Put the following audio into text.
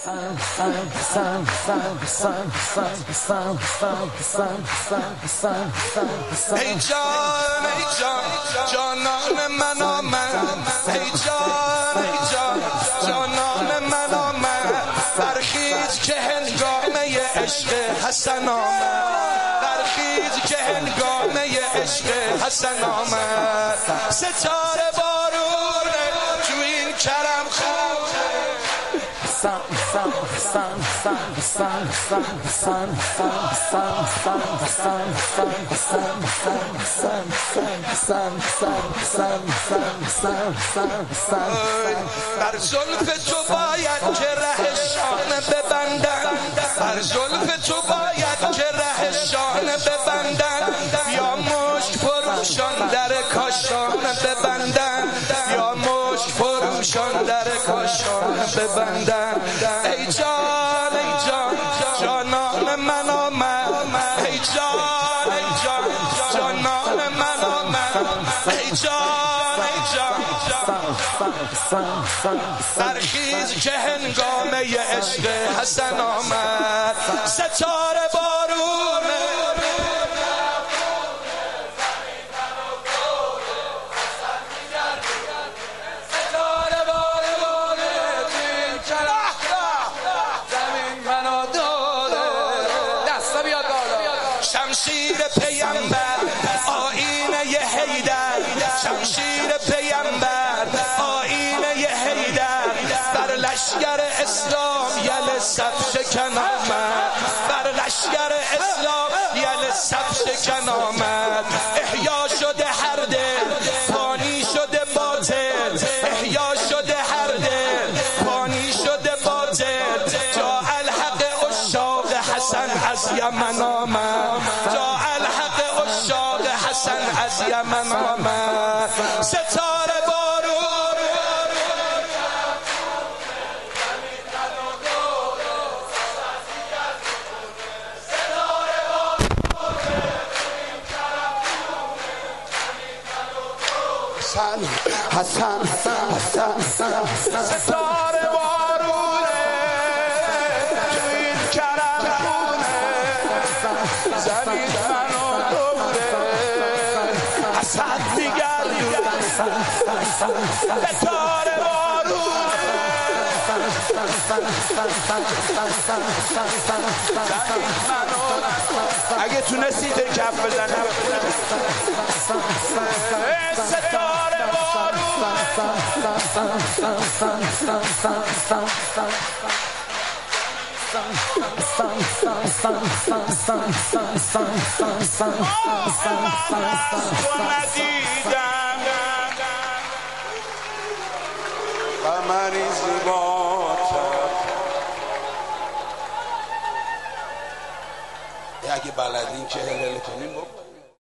ای جان ای جان جانان من آمد، ای جان ای جان جانان من آمد، برخیز که هنگامه عشق حسن آمد، برخیز که هنگامه عشق حسن آمد. ستاره بارونه تو این کرم خونه، بر زلف تو باید که ره شانه ببندن، بر زلف تو باید که ره شانه ببندن، یا مشک فروشان در کاشانه ببندن، یا مشک فروشان در کاشانه ببندن. ای جان ای جان جانان من آمد، ای جان ای جان جانان من آمد، ای جان ای جان برخیز که هنگامه عشق حسن آمد. ستاره بارونه شمشیر پیامبر آیینه حیدر، شمشیر پیامبر آیینه حیدر، بر لشگر اسلام یل صف شکن آمد، بر لشگر اسلام یل صف شکن آمد. احیا شده هر دل فانی شده باطل، احیا شده هر دل فانی شده باطل، جا الحق عشاق حسن از یمن آمد، جا الحق عشاق حسن از یمن آمد. ستاره بارون حسن ستاره بارونه تو این کرم زمین منو دوره، حسن میگردونه ستاره بارونه زمین منو. اگه تونستید کف بزنم ستاره بارونه قمری زیباتر. اگه بلدین که هلل کنیم بکن.